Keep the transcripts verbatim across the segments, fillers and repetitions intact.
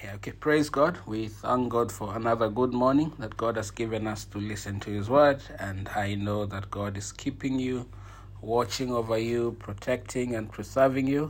Yeah, okay. Praise God. We thank God for another good morning that God has given us to listen to His word. And I know that God is keeping you, watching over you, protecting and preserving you.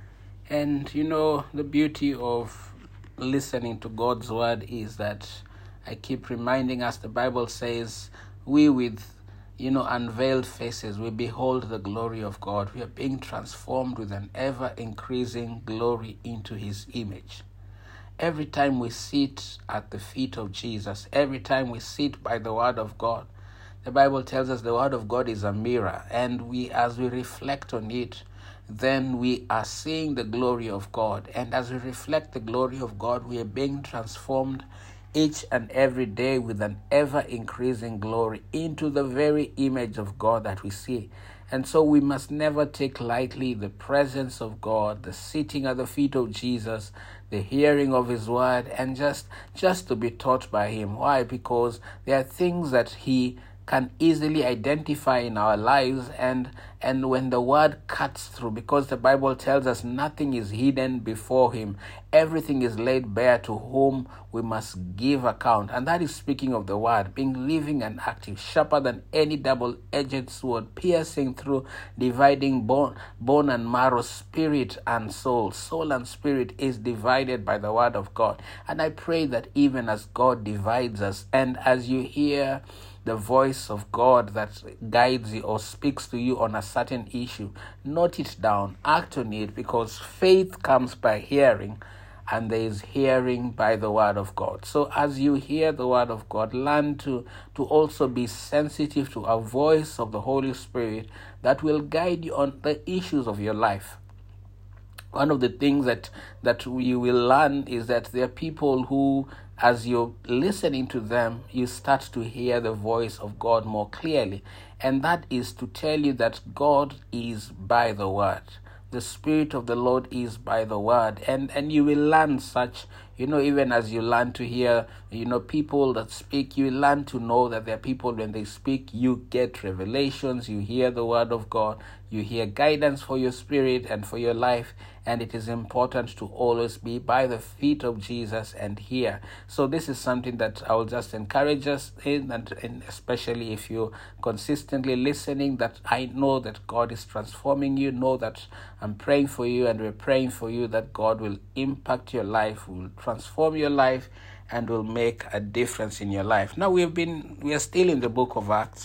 And you know, the beauty of listening to God's word is that I keep reminding us, the Bible says, we with, you know, unveiled faces, we behold the glory of God. We are being transformed with an ever-increasing glory into His image. Every time we sit at the feet of Jesus, every time we sit by the word of God, the Bible tells us the word of God is a mirror, and we, as we reflect on it, then we are seeing the glory of God. And as we reflect the glory of God, we are being transformed each and every day with an ever-increasing glory into the very image of God that we see. And so we must never take lightly the presence of God, the sitting at the feet of Jesus, the hearing of His word, and just, just to be taught by Him. Why? Because there are things that He can easily identify in our lives, and and when the word cuts through, because the Bible tells us nothing is hidden before Him, everything is laid bare to whom we must give account. And that is speaking of the word being living and active, sharper than any double-edged sword, piercing through, dividing bone, bone and marrow, spirit and soul. Soul and spirit is divided by the word of God. And I pray that even as God divides us, and as you hear the voice of God that guides you or speaks to you on a certain issue, note it down, act on it, because faith comes by hearing, and there is hearing by the word of God. So as you hear the word of God, learn to, to also be sensitive to a voice of the Holy Spirit that will guide you on the issues of your life. One of the things that, that you will learn is that there are people who, as you're listening to them, you start to hear the voice of God more clearly. And that is to tell you that God is by the word. The Spirit of the Lord is by the word. And, and you will learn such, you know, even as you learn to hear, you know, people that speak, you learn to know that there are people, when they speak, you get revelations, you hear the word of God, you hear guidance for your spirit and for your life. And it is important to always be by the feet of Jesus and hear. So this is something that I will just encourage us in, and, and especially if you're consistently listening, that I know that God is transforming you. Know that I'm praying for you, and we're praying for you that God will impact your life, will transform your life, and will make a difference in your life. Now we've been, we are still in the book of Acts,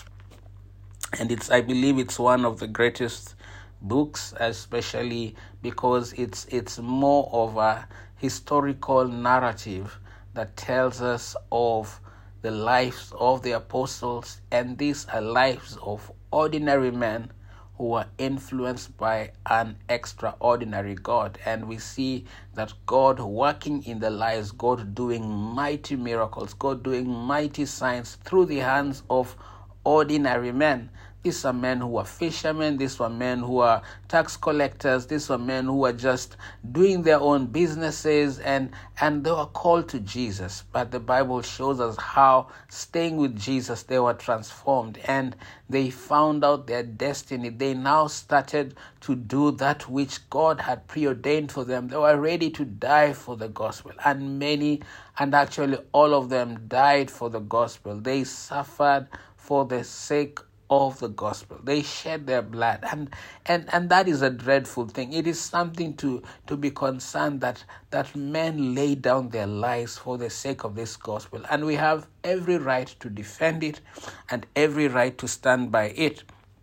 and it's, I believe it's one of the greatest books, especially because it's it's more of a historical narrative that tells us of the lives of the apostles, and these are lives of ordinary men who are influenced by an extraordinary God. And we see that God working in the lives, God doing mighty miracles, God doing mighty signs through the hands of ordinary men. These are men who are fishermen. These were men who are tax collectors. These were men who are just doing their own businesses, and, and they were called to Jesus. But the Bible shows us how, staying with Jesus, they were transformed, and they found out their destiny. They now started to do that which God had preordained for them. They were ready to die for the gospel. And many, and actually all of them, died for the gospel. They suffered for the sake of the gospel. They shed their blood, and and and that is a dreadful thing. It is something to to be concerned that that men lay down their lives for the sake of this gospel, and we have every right to defend it and every right to stand by it.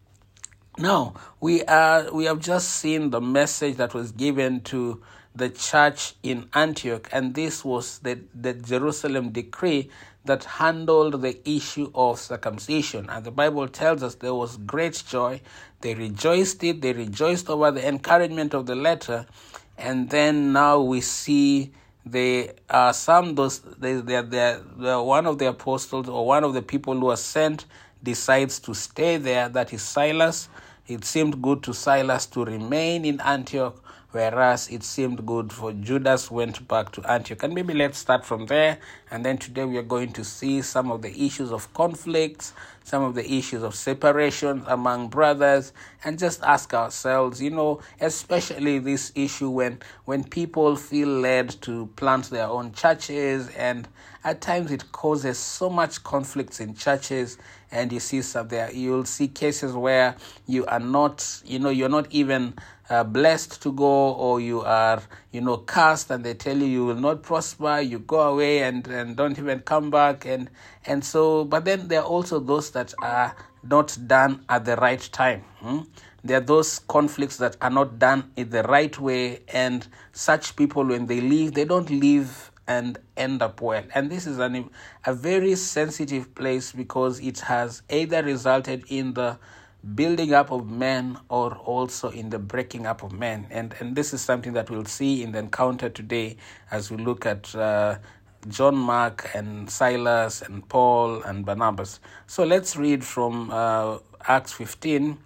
Now, we are we have just seen the message that was given to the church in Antioch, and this was the, the Jerusalem decree that handled the issue of circumcision. And the Bible tells us there was great joy. They rejoiced it. They rejoiced over the encouragement of the letter. And then now we see they are uh, some those they they they one of the apostles, or one of the people who are sent, decides to stay there. That is Silas. It seemed good to Silas to remain in Antioch whereas it seemed good for Judas went back to Antioch. And maybe let's start from there, and then today we are going to see some of the issues of conflicts, some of the issues of separation among brothers, and just ask ourselves, you know, especially this issue when when people feel led to plant their own churches, and at times it causes so much conflicts in churches. And you see some there, you'll see cases where you are not, you know, you're not even uh, blessed to go, or you are, you know, cursed, and they tell you you will not prosper. You go away and, and don't even come back, and and so. But then there are also those that are not done at the right time. Hmm? There are those conflicts that are not done in the right way, and such people, when they leave, they don't leave and end up well. And this is an, a very sensitive place, because it has either resulted in the building up of men or also in the breaking up of men. And and this is something that we'll see in the encounter today as we look at uh, John Mark and Silas and Paul and Barnabas. So let's read from uh, Acts fifteen,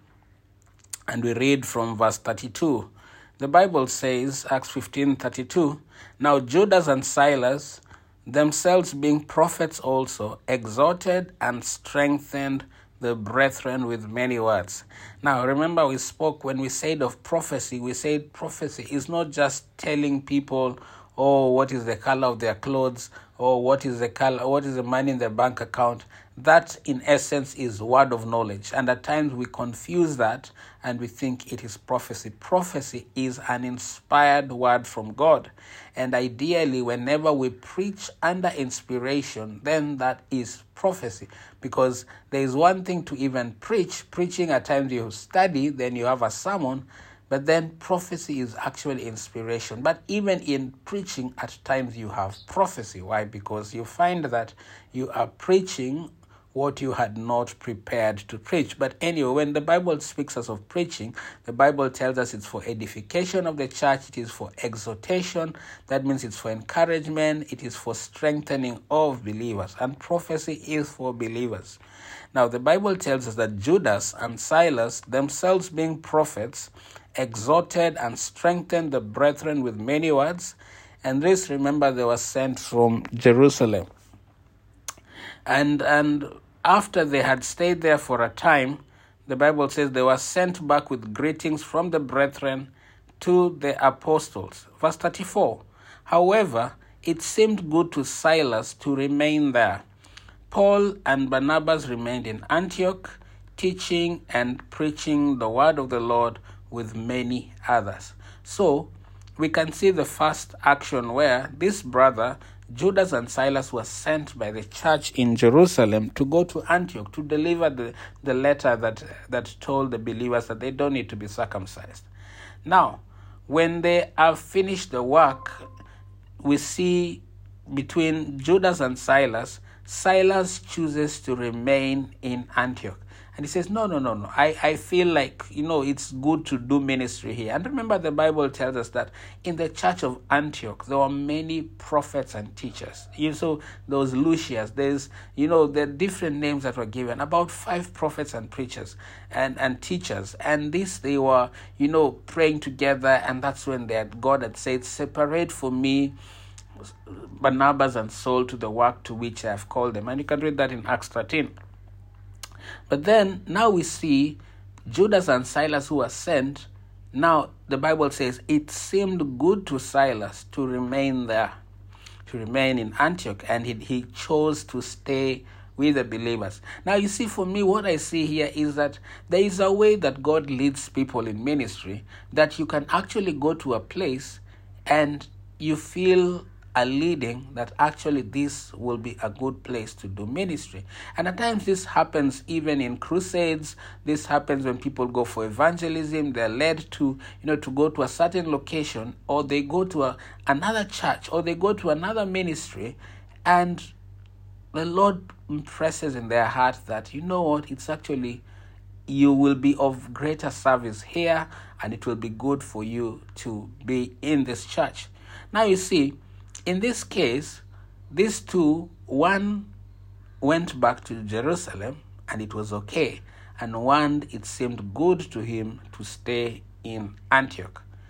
and we read from verse thirty-two. The Bible says, Acts fifteen thirty-two, "Now Judas and Silas, themselves being prophets also, exhorted and strengthened the brethren with many words." Now remember, we spoke when we said of prophecy, we said prophecy is not just telling people, oh, what is the color of their clothes, or what is the color, what is the money in their bank account. That, in essence, is word of knowledge. And at times we confuse that and we think it is prophecy. Prophecy is an inspired word from God. And ideally, whenever we preach under inspiration, then that is prophecy. Because there is one thing to even preach. Preaching, at times you study, then you have a sermon. But then prophecy is actually inspiration. But even in preaching, at times you have prophecy. Why? Because you find that you are preaching what you had not prepared to preach. But anyway, when the Bible speaks us of preaching, the Bible tells us it's for edification of the church, it is for exhortation, that means it's for encouragement, it is for strengthening of believers, and prophecy is for believers. Now, the Bible tells us that Judas and Silas, themselves being prophets, exhorted and strengthened the brethren with many words, and this, remember, they were sent from Jerusalem. And and after they had stayed there for a time, the Bible says they were sent back with greetings from the brethren to the apostles. Verse thirty-four, "However, it seemed good to Silas to remain there. Paul and Barnabas remained in Antioch, teaching and preaching the word of the Lord with many others." So we can see the first action where this brother, Judas and Silas, were sent by the church in Jerusalem to go to Antioch to deliver the, the letter that, that told the believers that they don't need to be circumcised. Now, when they have finished the work, we see between Judas and Silas, Silas chooses to remain in Antioch. And he says, no, no, no, no. I, I feel like, you know, it's good to do ministry here. And remember, the Bible tells us that in the church of Antioch, there were many prophets and teachers. You so there was Lucius, there's, you know, the different names that were given, about five prophets and preachers and, and teachers. And this, they were, you know, praying together. And that's when they had, God had said, separate for me Barnabas and Saul to the work to which I have called them. And you can read that in Acts thirteen. But then now we see Judas and Silas who were sent. Now the Bible says it seemed good to Silas to remain there, to remain in Antioch, and he, he chose to stay with the believers. Now you see, for me, what I see here is that there is a way that God leads people in ministry, that you can actually go to a place and you feel a leading that actually this will be a good place to do ministry. And at times this happens even in crusades. This happens when people go for evangelism. They're led to, you know, to go to a certain location, or they go to a, another church, or they go to another ministry, and the Lord impresses in their heart that, you know what, it's actually, you will be of greater service here, and it will be good for you to be in this church. Now you see, in this case, these two, one went back to Jerusalem and it was okay, and one, it seemed good to him to stay in Antioch.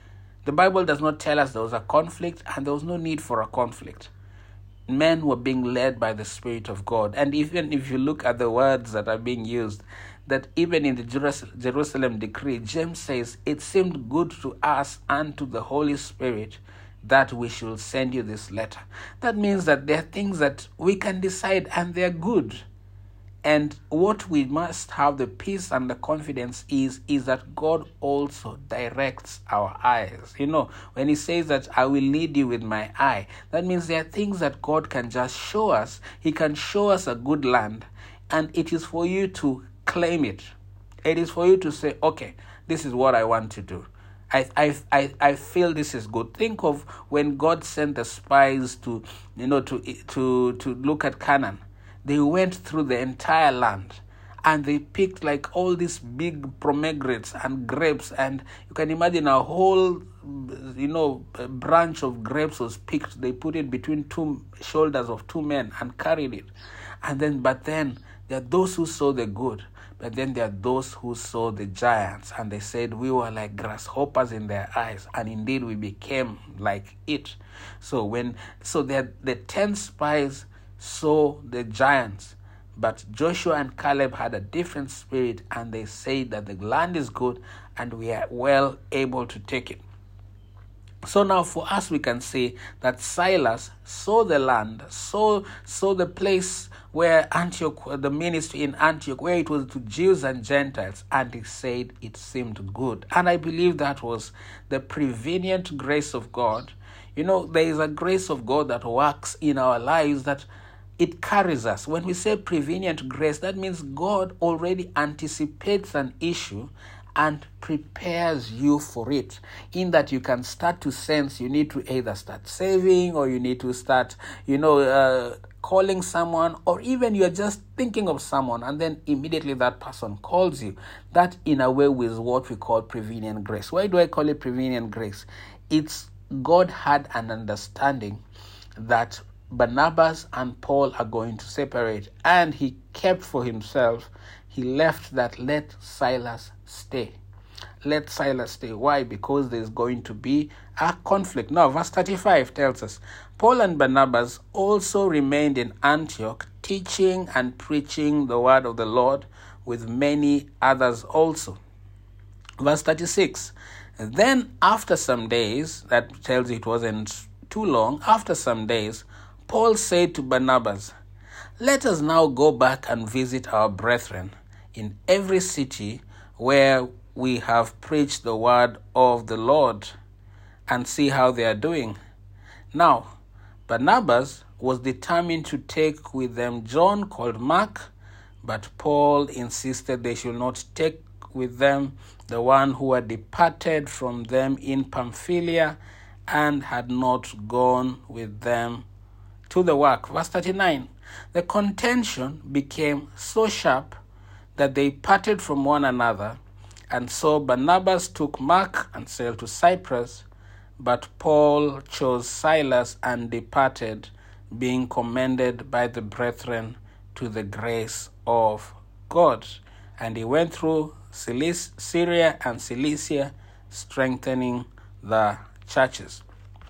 The Bible does not tell us there was a conflict, and there was no need for a conflict. Men were being led by the Spirit of God. And even if you look at the words that are being used, that even in the Jerusalem decree, James says, it seemed good to us and to the Holy Spirit that we should send you this letter. That means that there are things that we can decide and they're good. And what we must have the peace and the confidence is, is that God also directs our eyes. You know, when he says that I will lead you with my eye, that means there are things that God can just show us. He can show us a good land, and it is for you to claim it. It is for you to say, okay, this is what I want to do. I, I, I, I feel this is good. Think of when God sent the spies to, you know, to, to, to look at Canaan. They went through the entire land and they picked like all these big pomegranates and grapes, and you can imagine a whole, you know, branch of grapes was picked. They put it between two shoulders of two men and carried it. And then, but then there are those who saw the good, but then there are those who saw the giants, and they said we were like grasshoppers in their eyes, and indeed we became like it. So when, so the the ten spies saw the giants, but Joshua and Caleb had a different spirit, and they said that the land is good and we are well able to take it. So now for us, we can say that Silas saw the land, saw, saw the place where Antioch, the ministry in Antioch, where it was to Jews and Gentiles, and he said it seemed good. And I believe that was the prevenient grace of God. You know, there is a grace of God that works in our lives that it carries us. When we say prevenient grace, that means God already anticipates an issue and prepares you for it, in that you can start to sense you need to either start saving, or you need to start, you know, uh, calling someone, or even you're just thinking of someone and then immediately that person calls you. That in a way is what we call prevenient grace. Why do I call it prevenient grace? It's God had an understanding that Barnabas and Paul are going to separate, and he kept for himself, he left that let Silas stay. Let Silas stay. Why? Because there's going to be a conflict. Now, verse thirty-five tells us, Paul and Barnabas also remained in Antioch, teaching and preaching the word of the Lord with many others also. Verse thirty-six, then after some days, that tells you it wasn't too long, after some days, Paul said to Barnabas, let us now go back and visit our brethren in every city where we have preached the word of the Lord, and see how they are doing. Now, Barnabas was determined to take with them John called Mark, but Paul insisted they should not take with them the one who had departed from them in Pamphylia and had not gone with them to the work. Verse thirty-nine, the contention became so sharp that they parted from one another, and so Barnabas took Mark and sailed to Cyprus, but Paul chose Silas and departed, being commended by the brethren to the grace of God. And he went through Syria and Cilicia, strengthening the churches.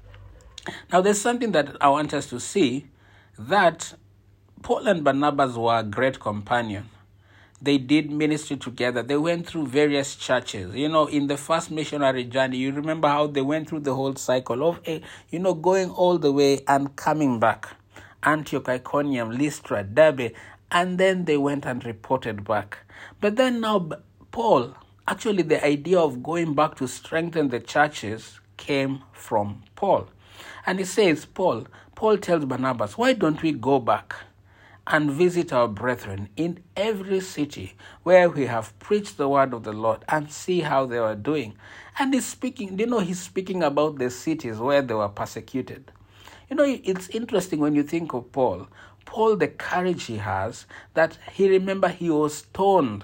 Now, there's something that I want us to see, that Paul and Barnabas were a great companion. They did ministry together. They went through various churches. You know, in the first missionary journey, you remember how they went through the whole cycle of, you know, going all the way and coming back. Antioch, Iconium, Lystra, Derbe, and then they went and reported back. But then now, Paul, actually the idea of going back to strengthen the churches came from Paul. And he says, Paul, Paul tells Barnabas, why don't we go back and visit our brethren in every city where we have preached the word of the Lord, and see how they are doing? And he's speaking, you know, he's speaking about the cities where they were persecuted. You know, it's interesting when you think of Paul. Paul, the courage he has, that he, remember, he was stoned.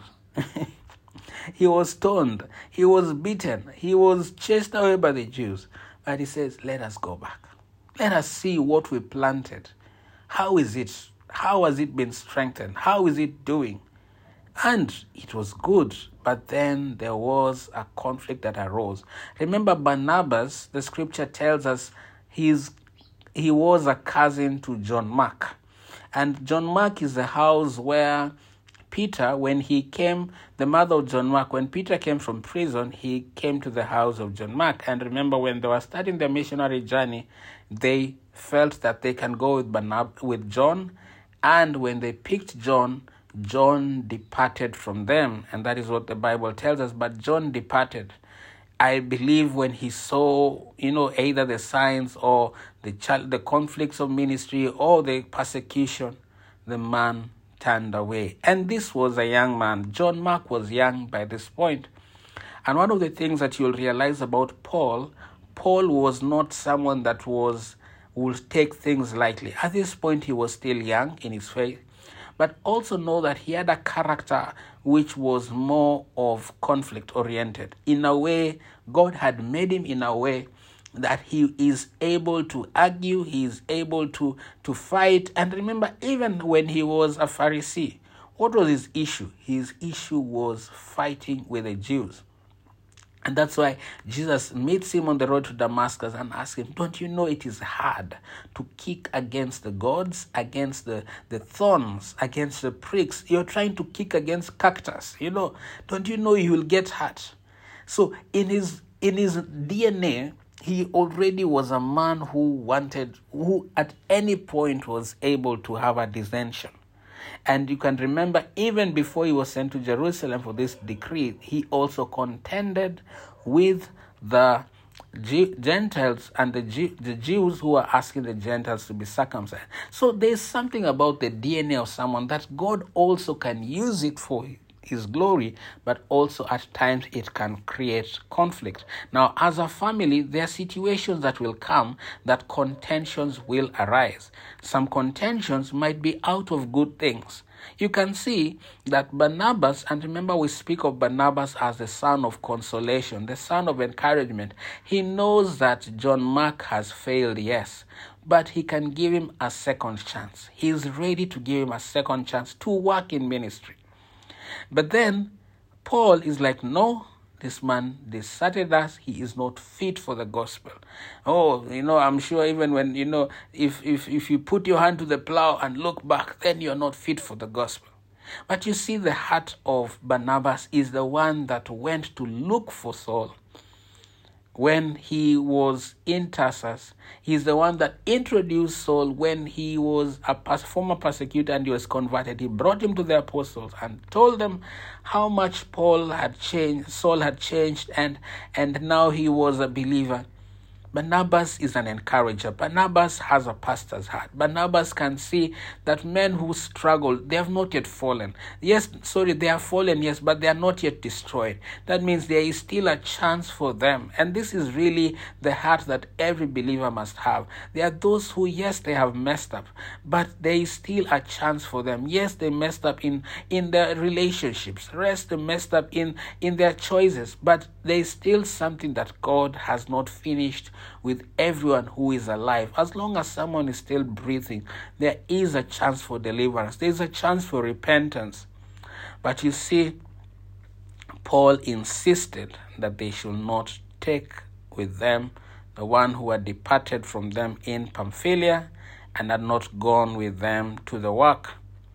He was stoned. He was beaten. He was chased away by the Jews. But he says, let us go back. Let us see what we planted. How is it? How has it been strengthened? How is it doing? And it was good, but then there was a conflict that arose. Remember, Barnabas, the scripture tells us, he's, he was a cousin to John Mark. And John Mark is the house where Peter, when he came, the mother of John Mark, when Peter came from prison, he came to the house of John Mark. And remember, when they were starting their missionary journey, they felt that they can go with Barnab- with John. And when they picked John, John departed from them. And that is what the Bible tells us. But John departed. I believe when he saw, you know, either the signs or the ch- the conflicts of ministry or the persecution, the man turned away. And this was a young man. John Mark was young by this point. And one of the things that you'll realize about Paul, Paul was not someone that was would take things lightly. At this point, he was still young in his faith. But also know that he had a character which was more of conflict-oriented. In a way, God had made him in a way that he is able to argue, he is able to, to fight. And remember, even when he was a Pharisee, what was his issue? His issue was fighting with the Jews. And that's why Jesus meets him on the road to Damascus and asks him, don't you know it is hard to kick against the gods, against the, the thorns, against the pricks? You're trying to kick against cactus, you know. Don't you know you will get hurt? So in his in his D N A, he already was a man who wanted, who at any point was able to have a dissension. And you can remember, even before he was sent to Jerusalem for this decree, he also contended with the Gentiles and the, Jew, the Jews who were asking the Gentiles to be circumcised. So there's something about the D N A of someone that God also can use it for his glory, but also at times it can create conflict. Now, as a family, there are situations that will come that contentions will arise. Some contentions might be out of good things. You can see that Barnabas, and remember we speak of Barnabas as the son of consolation, the son of encouragement. He knows that John Mark has failed, yes, but he can give him a second chance. He is ready to give him a second chance to work in ministry. But then Paul is like, no, this man deserted us. He is not fit for the gospel. Oh, you know, I'm sure even when, you know, if, if, if you put your hand to the plow and look back, then you're not fit for the gospel. But you see, the heart of Barnabas is the one that went to look for Saul. When he was in Tarsus, he's the one that introduced Saul when he was a former persecutor and he was converted. He brought him to the apostles and told them how much Paul had changed, Saul had changed, and, and now he was a believer. Barnabas is an encourager. Barnabas has a pastor's heart. Barnabas can see that men who struggle, they have not yet fallen. Yes, sorry, they have fallen, yes, but they are not yet destroyed. That means there is still a chance for them. And this is really the heart that every believer must have. There are those who, yes, they have messed up, but there is still a chance for them. Yes, they messed up in, in their relationships. Yes, they messed up in, in their choices, but there is still something that God has not finished with everyone who is alive. As long as someone is still breathing, there is a chance for deliverance. There is a chance for repentance. But you see, Paul insisted that they should not take with them the one who had departed from them in Pamphylia and had not gone with them to the work.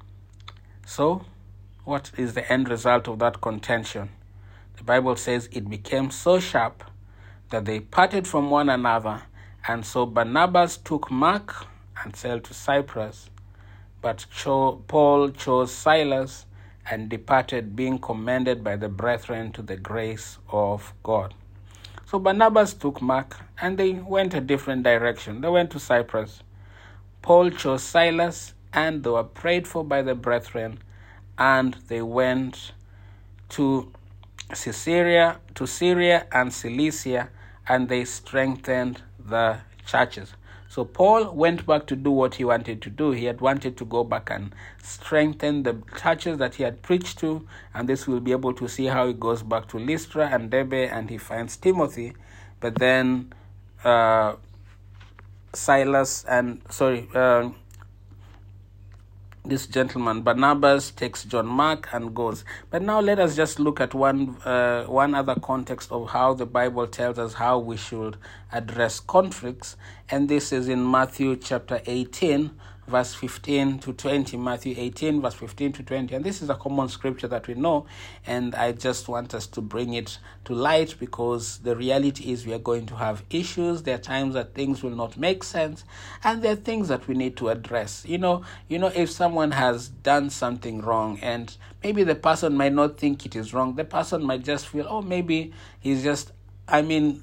So, what is the end result of that contention? The Bible says it became so sharp that they parted from one another, and so Barnabas took Mark and sailed to Cyprus, but cho- Paul chose Silas and departed, being commended by the brethren to the grace of God. So Barnabas took Mark, and they went a different direction. They went to Cyprus. Paul chose Silas, and they were prayed for by the brethren, and they went to Caesarea, to Syria and Cilicia, and they strengthened the churches. So Paul went back to do what he wanted to do. He had wanted to go back and strengthen the churches that he had preached to, and this we'll be able to see how he goes back to Lystra and Derbe, and he finds Timothy. But then uh, Silas and, sorry, uh, this gentleman Barnabas takes John Mark and goes. But now let us just look at one uh, one other context of how the Bible tells us how we should address conflicts, and this is in Matthew chapter eighteen, verse fifteen to twenty. Matthew eighteen, verse fifteen to twenty. And this is a common scripture that we know, and I just want us to bring it to light because the reality is we are going to have issues. There are times that things will not make sense, and there are things that we need to address. You know, you know, if someone has done something wrong, and maybe the person might not think it is wrong, the person might just feel, oh, maybe he's just, I mean,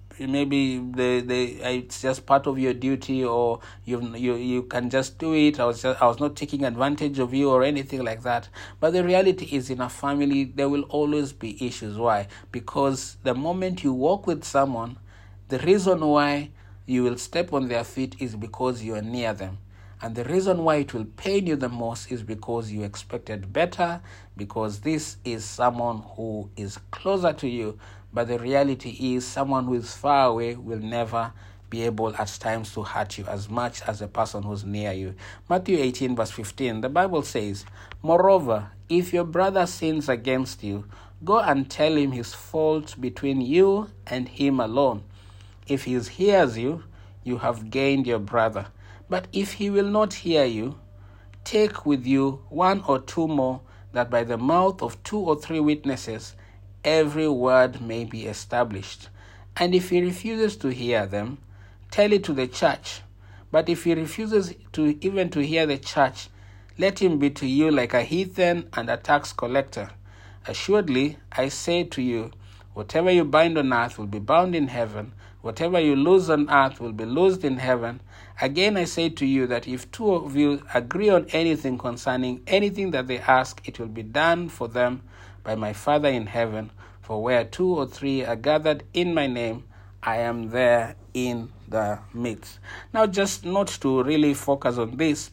maybe the the it's just part of your duty, or you you you can just do it. I was just, I was not taking advantage of you or anything like that. But the reality is, in a family there will always be issues. Why? Because the moment you walk with someone, the reason why you will step on their feet is because you are near them. And the reason why it will pain you the most is because you expected better, because this is someone who is closer to you. But the reality is someone who is far away will never be able at times to hurt you as much as a person who's near you. Matthew eighteen, verse fifteen, the Bible says, "Moreover, if your brother sins against you, go and tell him his fault between you and him alone. If he hears you, you have gained your brother. But if he will not hear you, take with you one or two more, that by the mouth of two or three witnesses every word may be established. And if he refuses to hear them, tell it to the church. But if he refuses to even to hear the church, let him be to you like a heathen and a tax collector. Assuredly, I say to you, whatever you bind on earth will be bound in heaven, whatever you loose on earth will be loosed in heaven. Again, I say to you that if two of you agree on anything concerning anything that they ask, it will be done for them by my Father in heaven. For where two or three are gathered in my name, I am there in the midst." Now, just not to really focus on this,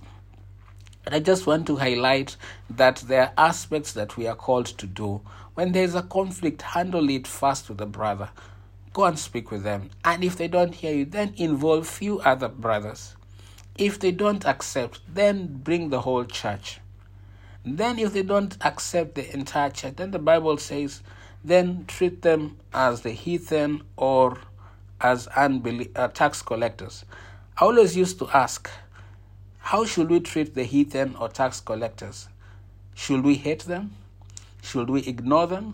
but I just want to highlight that there are aspects that we are called to do. When there is a conflict, handle it first with the brother. Go and speak with them. And if they don't hear you, then involve few other brothers. If they don't accept, then bring the whole church. Then if they don't accept the entire church, then the Bible says, then treat them as the heathen or as unbelie- uh, tax collectors. I always used to ask, how should we treat the heathen or tax collectors? Should we hate them? Should we ignore them?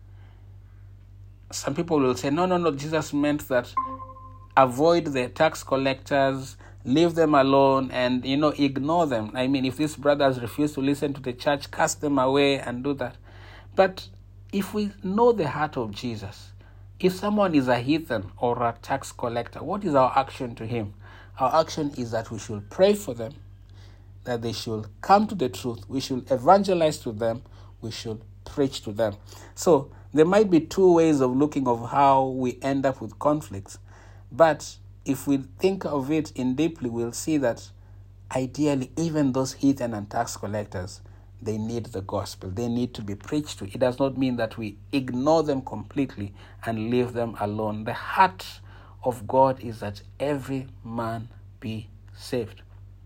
Some people will say, no, no, no, Jesus meant that avoid the tax collectors, leave them alone, and, you know, ignore them. I mean, if these brothers refuse to listen to the church, cast them away and do that. But if we know the heart of Jesus, if someone is a heathen or a tax collector, what is our action to him? Our action is that we should pray for them, that they should come to the truth. We should evangelize to them. We should preach to them. So there might be two ways of looking of how we end up with conflicts. But if we think of it in deeply, we'll see that ideally, even those heathen and tax collectors, they need the gospel. They need to be preached to. It does not mean that we ignore them completely and leave them alone. The heart of God is that every man be saved.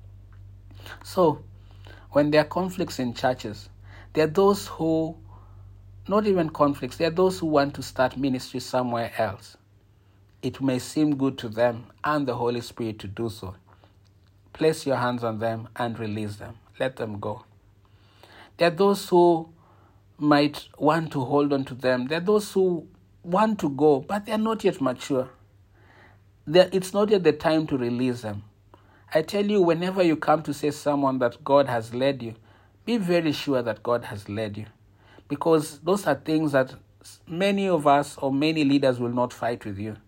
So, when there are conflicts in churches, there are those who, not even conflicts, there are those who want to start ministry somewhere else. It may seem good to them and the Holy Spirit to do so. Place your hands on them and release them. Let them go. There are those who might want to hold on to them. There are those who want to go, but they are not yet mature. They're, it's not yet the time to release them. I tell you, whenever you come to say someone that God has led you, be very sure that God has led you. Because those are things that many of us or many leaders will not fight with you.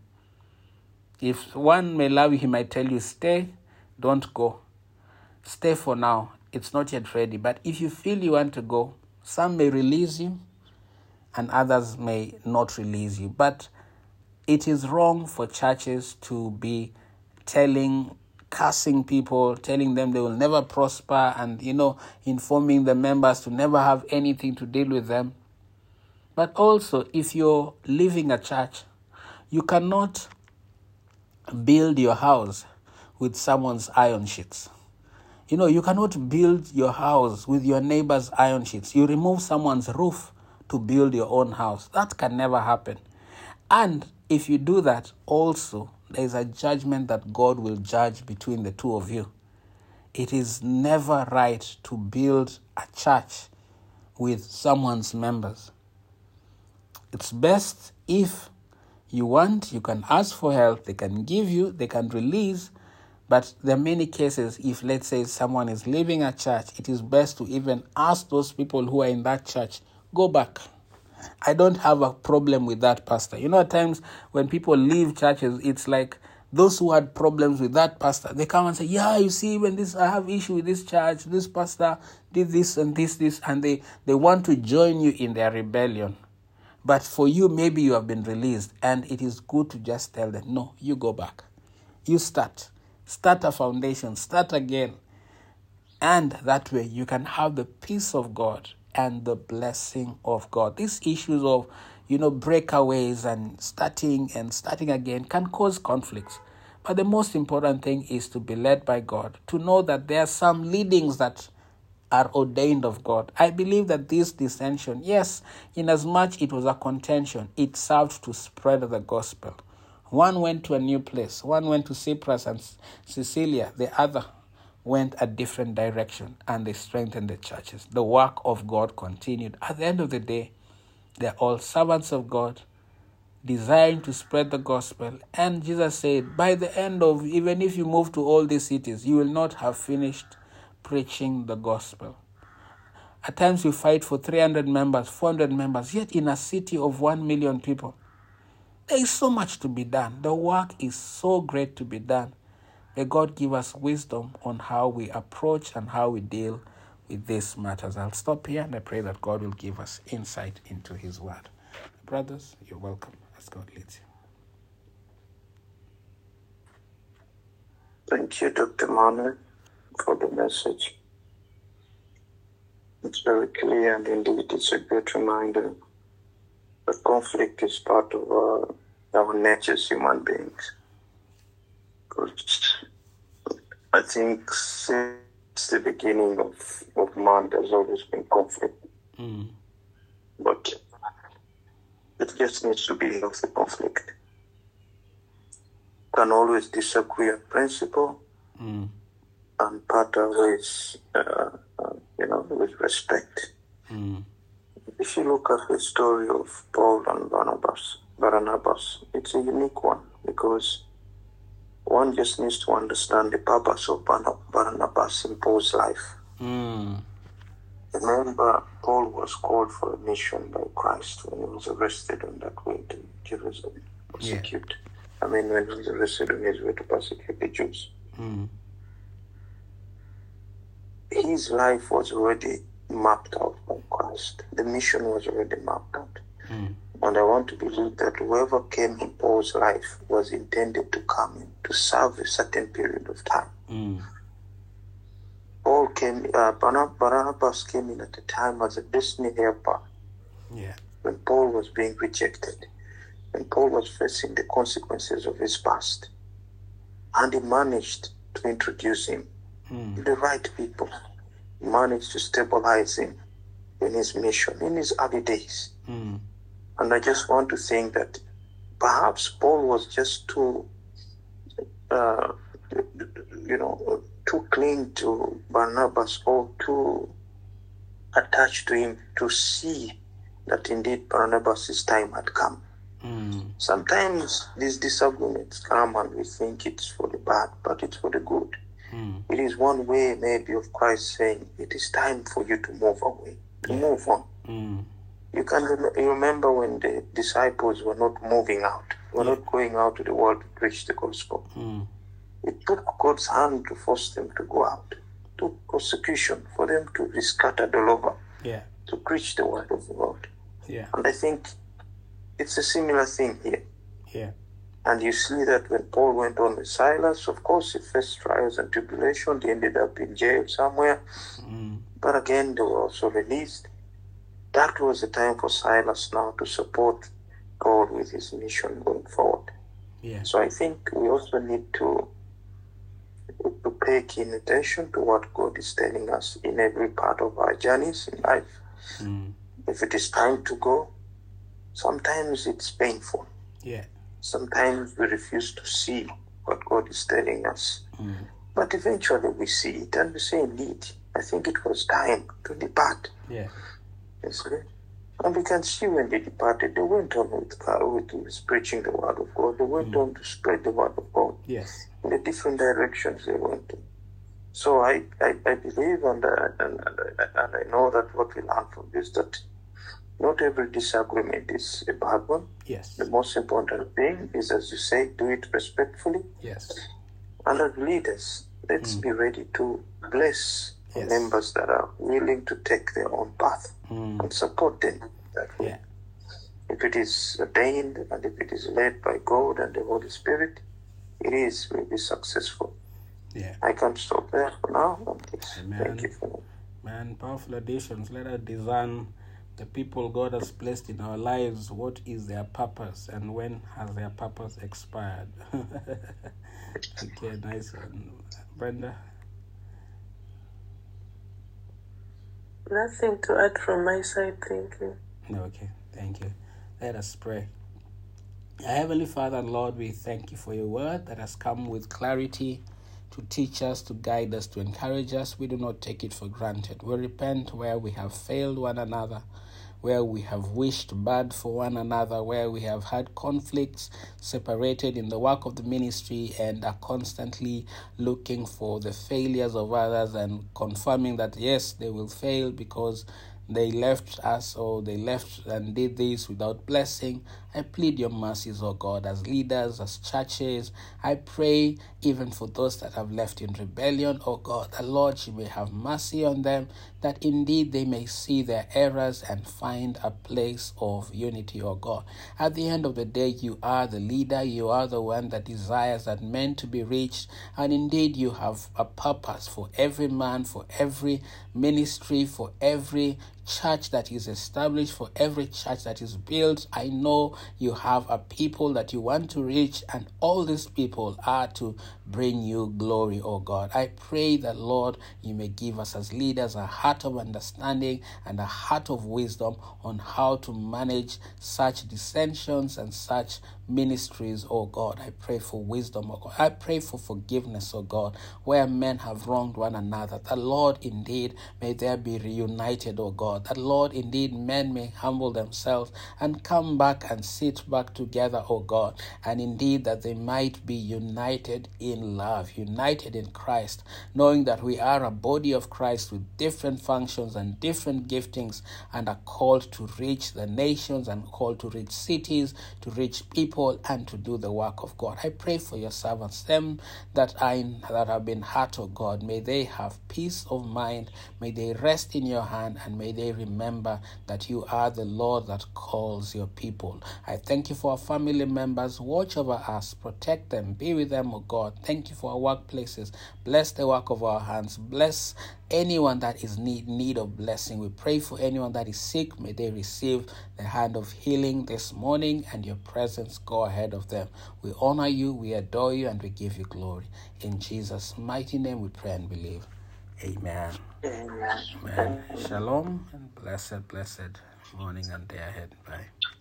If one may love you, he might tell you, stay, don't go. Stay for now. It's not yet ready. But if you feel you want to go, some may release you and others may not release you. But it is wrong for churches to be telling, cursing people, telling them they will never prosper and, you know, informing the members to never have anything to deal with them. But also, if you're leaving a church, you cannot build your house with someone's iron sheets. You know, you cannot build your house with your neighbor's iron sheets. You remove someone's roof to build your own house. That can never happen. And if you do that, also, there is a judgment that God will judge between the two of you. It is never right to build a church with someone's members. It's best if you want, you can ask for help, they can give you, they can release. But there are many cases, if let's say someone is leaving a church, it is best to even ask those people who are in that church, go back. I don't have a problem with that pastor. You know, at times when people leave churches, it's like those who had problems with that pastor, they come and say, yeah, you see, when this, I have issue with this church, this pastor did this and this, this, and they, they want to join you in their rebellion. But for you, maybe you have been released, and it is good to just tell them, no, you go back. You start. Start a foundation. Start again. And that way you can have the peace of God and the blessing of God. These issues of, you know, breakaways and starting and starting again can cause conflicts. But the most important thing is to be led by God, to know that there are some leadings that are ordained of God. I believe that this dissension, yes, inasmuch it was a contention, it served to spread the gospel. One went to a new place. One went to Cyprus and Sicilia. The other went a different direction, and they strengthened the churches. The work of God continued. At the end of the day, they're all servants of God, desiring to spread the gospel. And Jesus said, by the end of, even if you move to all these cities, you will not have finished preaching the gospel. At times we fight for three hundred members, four hundred members, yet in a city of one million people, there is so much to be done. The work is so great to be done. May God give us wisdom on how we approach and how we deal with these matters. I'll stop here, and I pray that God will give us insight into his word. Brothers, you're welcome as God leads you. Thank you, Doctor Manuel, for the message. It's very clear, and indeed it's a good reminder that conflict is part of our, our nature as human beings. Because I think since the beginning of, of man, there's always been conflict. Mm. But it just needs to be healthy conflict. Can always disagree on principle, mm. and part always, uh, uh, you know, with respect. Mm. If you look at the story of Paul and Barnabas, Barnabas, it's a unique one because one just needs to understand the purpose of Barnabas in Paul's life. Mm. Remember, Paul was called for a mission by Christ when he was arrested on that way to Jerusalem, persecute. Yeah. I mean, when he was arrested on his way to persecute the Jews. Mm. His life was already mapped out by Christ. The mission was already mapped out. Mm. And I want to believe that whoever came in Paul's life was intended to come in to serve a certain period of time. Mm. Paul came, uh, Barnabas came in at a time as a destiny helper. Yeah. When Paul was being rejected, when Paul was facing the consequences of his past. And he managed to introduce him mm. to the right people. He managed to stabilize him in his mission, in his early days. Mm. And I just want to think that perhaps Paul was just too, uh, you know, too cling to Barnabas or too attached to him to see that indeed Barnabas' time had come. Mm. Sometimes these disagreements come and we think it's for the bad, but it's for the good. Mm. It is one way maybe of Christ saying, it is time for you to move away, to yeah. move on. Mm. You can rem- you remember when the disciples were not moving out, were yeah. not going out to the world to preach the gospel. Mm. It took God's hand to force them to go out. It took persecution for them to be scattered all over, yeah. to preach the word of the Lord. Yeah. And I think it's a similar thing here. Yeah. And you see that when Paul went on with Silas, of course, he faced trials and tribulation. They ended up in jail somewhere. Mm. But again, they were also released. That was the time for Silas now to support God with his mission going forward. Yeah. So I think we also need to, to pay keen attention to what God is telling us in every part of our journeys in life. Mm. If it is time to go, sometimes it's painful. Yeah. Sometimes we refuse to see what God is telling us. Mm. But eventually we see it and we say, indeed, I think it was time to depart. Yeah. You see? And we can see when they departed, they went on with, uh, with, with preaching the word of God. They went Mm. on to spread the word of God. Yes. In the different directions they went in. So I, I, I believe and, uh, and, and, and I know that what we learn from this, that not every disagreement is a bad one. Yes. The most important thing is, as you say, do it respectfully. Yes. And as leaders, let's Mm. be ready to bless Yes. members that are willing to take their own path Mm. and support them that way. Yeah. If it is ordained and if it is led by God and the Holy Spirit, it is will be successful. Yeah. I can stop there for now. Amen. Thank you for Man, powerful additions. Let us discern the people God has placed in our lives. What is their purpose and when has their purpose expired? Okay, nice one. Brenda? Nothing to add from my side, thank you. Okay, thank you. Let us pray. Our Heavenly Father and Lord, we thank you for your word that has come with clarity to teach us, to guide us, to encourage us. We do not take it for granted. We repent where we have failed one another, where we have wished bad for one another, where we have had conflicts, separated in the work of the ministry, and are constantly looking for the failures of others and confirming that, yes, they will fail because they left us or they left and did this without blessing. I plead your mercies, O God, as leaders, as churches. I pray even for those that have left in rebellion, O God, that Lord, you may have mercy on them, that indeed they may see their errors and find a place of unity, O God. At the end of the day, you are the leader. You are the one that desires that men to be reached. And indeed, you have a purpose for every man, for every ministry, for every church that is established, for every church that is built. I know you have a people that you want to reach, and all these people are to bring you glory, oh God. I pray that, Lord, you may give us as leaders a heart of understanding and a heart of wisdom on how to manage such dissensions and such ministries, oh God. I pray for wisdom, oh God. I pray for forgiveness, oh God, where men have wronged one another. That, Lord, indeed, may there be reunited, oh God. That, Lord, indeed, men may humble themselves and come back and sit back together, oh God. And indeed, that they might be united in love, united in Christ, knowing that we are a body of Christ with different functions and different giftings, and are called to reach the nations and called to reach cities, to reach people, and to do the work of God. I pray for your servants, them that are in, that have been hurt, oh God. May they have peace of mind. May they rest in your hand, and may they remember that you are the Lord that calls your people. I thank you for our family members. Watch over us, protect them, be with them, oh God. Thank you for our workplaces. Bless the work of our hands. Bless anyone that is need need of blessing. We pray for anyone that is sick. May they receive the hand of healing this morning, and your presence go ahead of them. We honor you, we adore you, and we give you glory. In Jesus' mighty name we pray and believe. Amen. Amen. Amen. Shalom and blessed, blessed morning and day ahead. Bye.